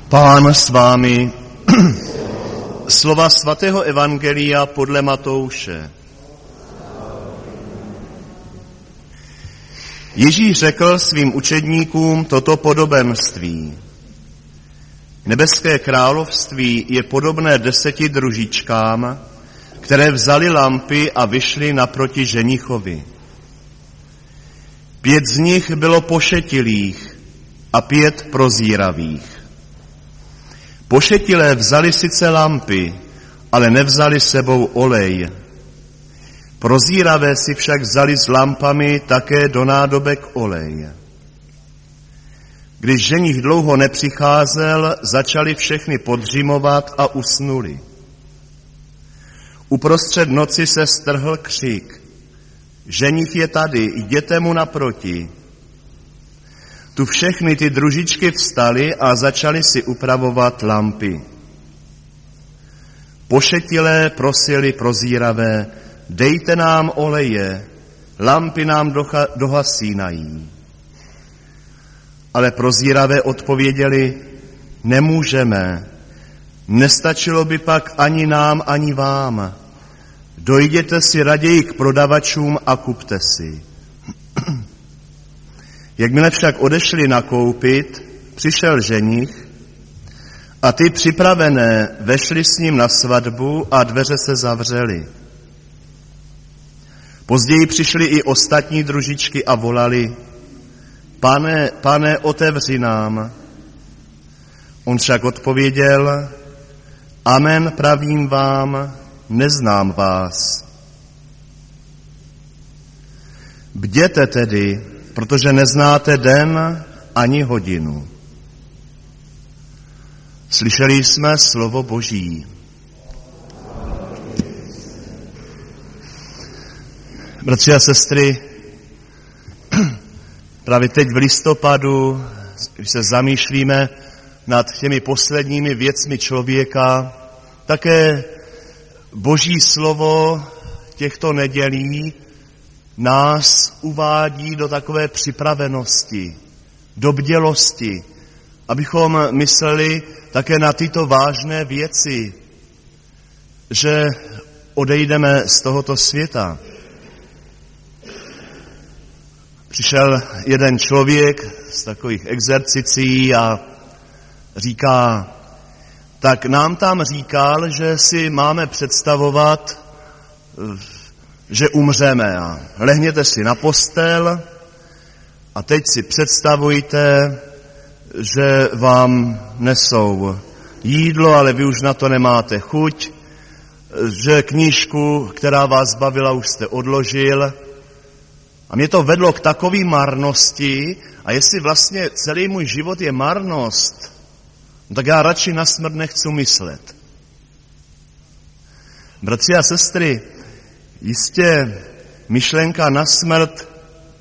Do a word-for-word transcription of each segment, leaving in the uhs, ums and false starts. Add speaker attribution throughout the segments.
Speaker 1: Pán s vámi. Slova svatého evangelia podle Matouše. Ježíš řekl svým učedníkům toto podobenství. Nebeské království je podobné deseti družičkám, které vzali lampy a vyšly naproti ženichovi. Pět z nich bylo pošetilých a pět prozíravých. Pošetilé vzali sice lampy, ale nevzali sebou olej. Prozíravé si však vzali s lampami také do nádobek olej. Když ženich dlouho nepřicházel, začali všechny podřimovat a usnuli. Uprostřed noci se strhl křik. Ženich je tady, jděte mu naproti. Tu všechny ty družičky vstaly a začaly si upravovat lampy. Pošetilé prosili prozíravé, dejte nám oleje, lampy nám doha, dohasínají. Ale prozíravé odpověděli, nemůžeme, nestačilo by pak ani nám, ani vám. Dojděte si raději k prodavačům a kupte si. Jakmile však odešli nakoupit, přišel ženich a ty připravené vešli s ním na svatbu a dveře se zavřely. Později přišli i ostatní družičky a volali, pane, pane, otevři nám. On však odpověděl, amen, pravím vám, neznám vás. Bděte tedy, protože neznáte den ani hodinu. Slyšeli jsme slovo Boží. Bratři a sestry, právě teď v listopadu, když se zamýšlíme nad těmi posledními věcmi člověka, také Boží slovo těchto nedělí nás uvádí do takové připravenosti, do bdělosti, abychom mysleli také na tyto vážné věci, že odejdeme z tohoto světa. Přišel jeden člověk z takových exercicí a říká, tak nám tam říkal, že si máme představovat, že umřeme a lehněte si na postel a teď si představujte, že vám nesou jídlo, ale vy už na to nemáte chuť, že knížku, která vás bavila, už jste odložil. A mě to vedlo k takové marnosti a jestli vlastně celý můj život je marnost, tak já radši na smrt nechci myslet. Bratři a sestry, jistě myšlenka na smrt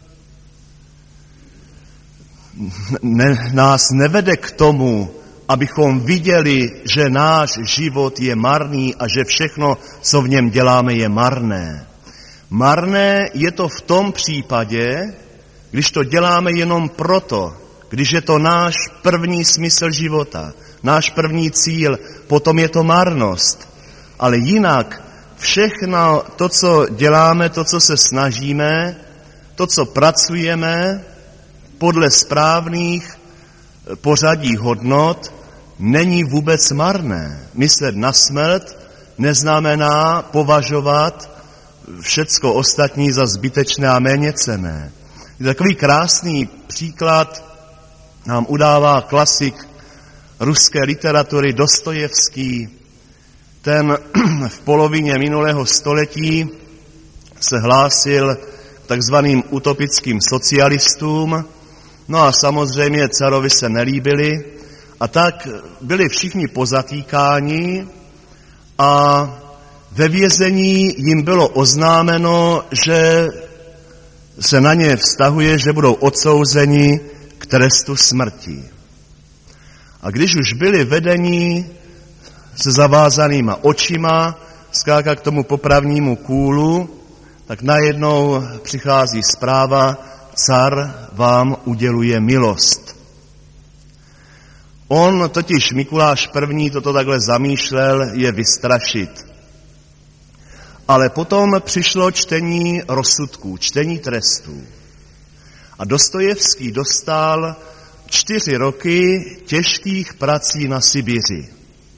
Speaker 1: ne, nás nevede k tomu, abychom viděli, že náš život je marný a že všechno, co v něm děláme, je marné. Marné je to v tom případě, když to děláme jenom proto, když je to náš první smysl života, náš první cíl, potom je to marnost. Ale jinak všechno to, co děláme, to, co se snažíme, to, co pracujeme podle správných pořadí hodnot, není vůbec marné. Myslet na smrt neznamená považovat všecko ostatní za zbytečné a méněcenné. Takový krásný příklad nám udává klasik ruské literatury Dostojevský. Ten v polovině minulého století se hlásil k takzvaným utopickým socialistům, no a samozřejmě carovi se nelíbili a tak byli všichni pozatýkáni a ve vězení jim bylo oznámeno, že se na ně vztahuje, že budou odsouzeni k trestu smrti. A když už byli vedeni se zavázanýma očima skákat k tomu popravnímu kůlu, tak najednou přichází zpráva, car vám uděluje milost. On totiž, Mikuláš první, toto takhle zamýšlel, je vystrašit. Ale potom přišlo čtení rozsudků, čtení trestů. A Dostojevský dostal čtyři roky těžkých prací na Sibiři.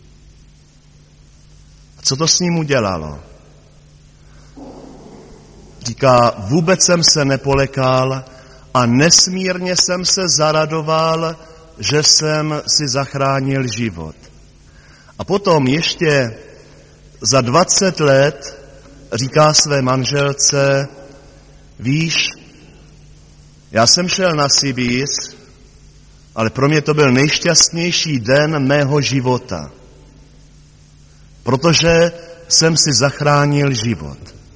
Speaker 1: A co to s ním udělalo? Říká, vůbec jsem se nepolekal a nesmírně jsem se zaradoval, že jsem si zachránil život. A potom ještě za dvacet let říká své manželce, víš, já jsem šel na Sibíř, ale pro mě to byl nejšťastnější den mého života, protože jsem si zachránil život.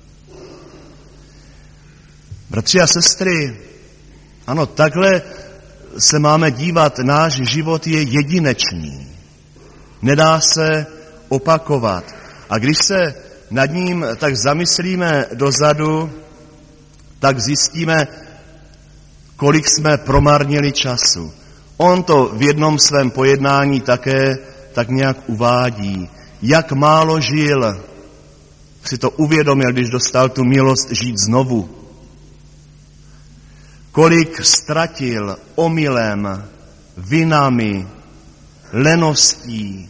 Speaker 1: Bratři a sestry, ano, takhle se máme dívat, náš život je jedinečný. Nedá se opakovat. A když se nad ním tak zamyslíme dozadu, tak zjistíme, kolik jsme promarnili času. On to v jednom svém pojednání také tak nějak uvádí. Jak málo žil, si to uvědomil, když dostal tu milost žít znovu. Kolik ztratil omylem, vinami, leností.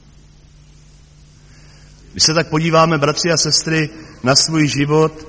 Speaker 1: Když se tak podíváme, bratři a sestry, na svůj život,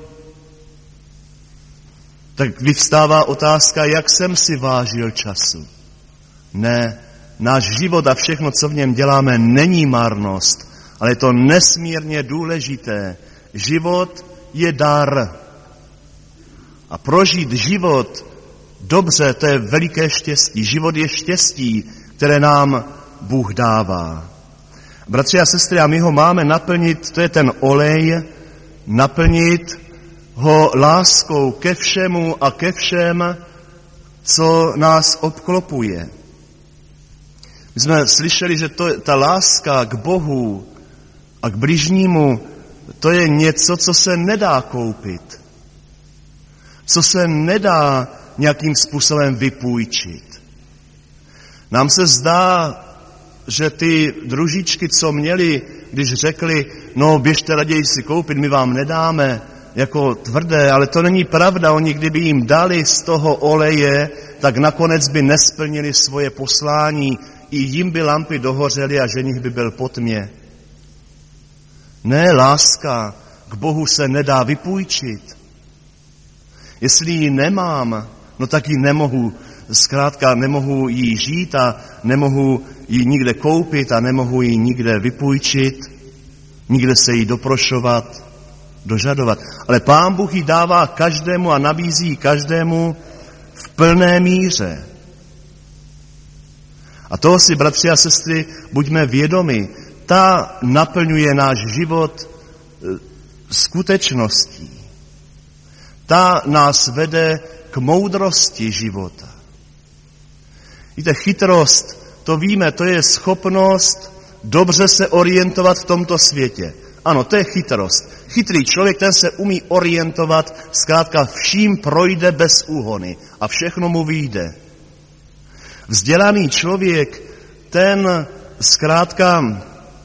Speaker 1: tak vyvstává otázka, jak jsem si vážil času. Ne, náš život a všechno, co v něm děláme, není marnost, ale je to nesmírně důležité. Život je dar. A prožít život dobře, to je veliké štěstí. Život je štěstí, které nám Bůh dává. Bratři a sestry, a my ho máme naplnit, to je ten olej, naplnit ho láskou ke všemu a ke všem, co nás obklopuje. My jsme slyšeli, že to, ta láska k Bohu a k bližnímu, to je něco, co se nedá koupit. Co se nedá nějakým způsobem vypůjčit. Nám se zdá, že ty družičky, co měli, když řekli, no běžte raději si koupit, my vám nedáme, jako tvrdé, ale to není pravda. Oni, kdyby jim dali z toho oleje, tak nakonec by nesplnili svoje poslání, i jim by lampy dohořely a ženich by byl po tmě. Ne, láska k Bohu se nedá vypůjčit. Jestli ji nemám, no tak ji nemohu, zkrátka nemohu jí žít a nemohu ji nikde koupit a nemohu ji nikde vypůjčit, nikde se jí doprošovat, dožadovat. Ale Pán Bůh ji dává každému a nabízí ji každému v plné míře. A toho si, bratři a sestry, buďme vědomi. Ta naplňuje náš život skutečností. Ta nás vede k moudrosti života. Víte, chytrost, to víme, to je schopnost dobře se orientovat v tomto světě. Ano, to je chytrost. Chytrý člověk, ten se umí orientovat, zkrátka vším projde bez úhony a všechno mu vyjde. Vzdělaný člověk, ten zkrátka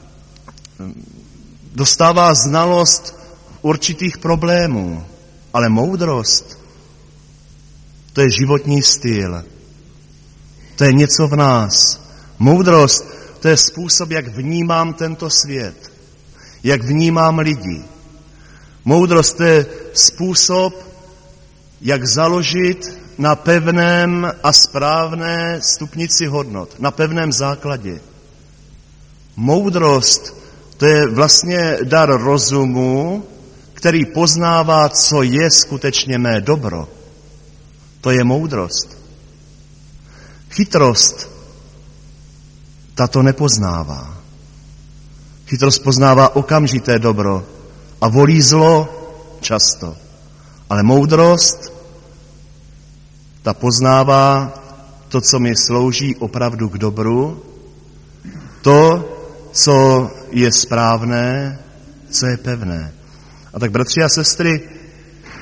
Speaker 1: dostává znalost určitých problémů, ale moudrost, to je životní styl. To je něco v nás. Moudrost, to je způsob, jak vnímám tento svět, jak vnímám lidi. Moudrost, to je způsob, jak založit na pevném a správné stupnici hodnot, na pevném základě. Moudrost, to je vlastně dar rozumu, který poznává, co je skutečně mé dobro. To je moudrost. Chytrost, ta to nepoznává. Chytrost poznává okamžité dobro a volí zlo často. Ale moudrost, ta poznává to, co mi slouží opravdu k dobru, to, co je správné, co je pevné. A tak, bratři a sestry,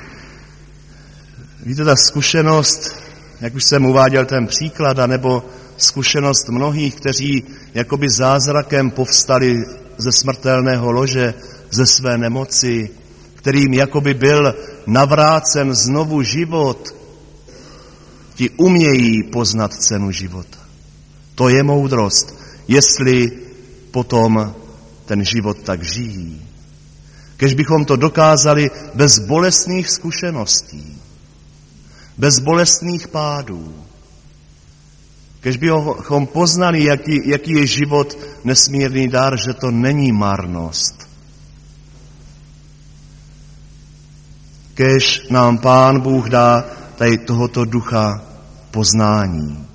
Speaker 1: víte, ta zkušenost, jak už jsem uváděl ten příklad, anebo zkušenost mnohých, kteří jakoby zázrakem povstali ze smrtelného lože, ze své nemoci, kterým jakoby byl navrácen znovu život. Ti umějí poznat cenu života. To je moudrost, jestli potom ten život tak žijí. Kež bychom to dokázali bez bolestných zkušeností, bez bolestných pádů. Kež bychom poznali, jaký, jaký je život nesmírný dar, že to není marnost. Kež nám Pán Bůh dá tady tohoto ducha poznání.